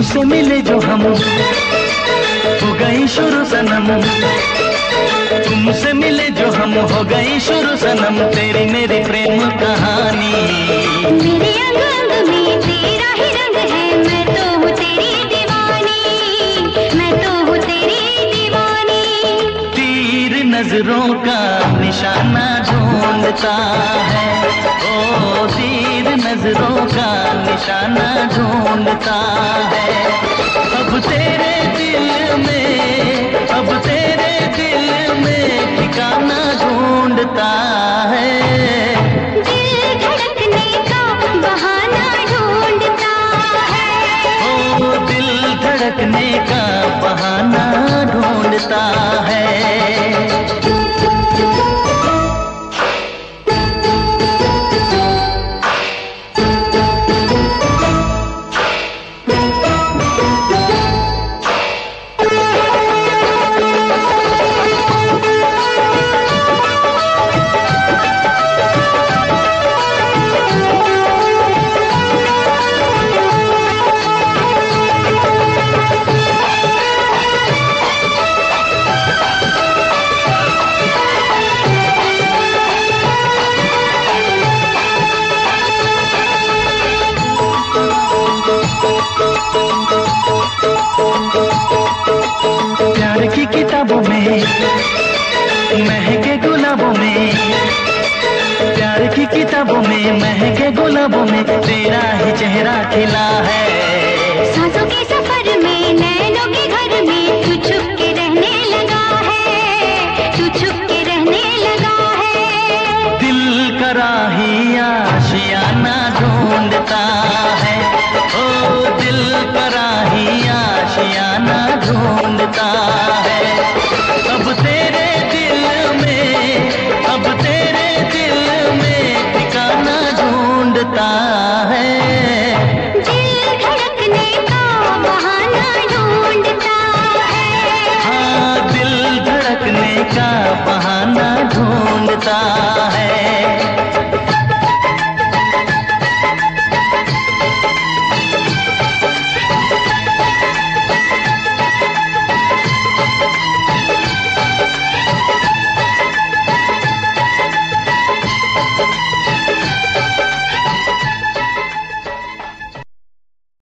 तुमसे मिले जो हम हो गई शुरू सनम, तुमसे मिले जो हम हो गई शुरू सनम, तेरी मेरी प्रेम कहानी। मेरे अंग अंग में तेरा ही रंग है, मैं तो हूँ तेरी दीवानी, मैं तो हूँ तेरी दीवानी। तीर नजरों का निशाना ढूंढता है, ओ तीर नजरों का निशाना ढूंढता है। अब तेरे दिल में, अब तेरे दिल में ठिकाना ढूंढता है। दिल धड़कने का बहाना ढूंढता है, ओ दिल धड़कने का बहाना ढूंढता है। प्यार की किताबों में महके गुलाबों में, प्यार की किताबों में महके गुलाबों में तेरा ही चेहरा खिला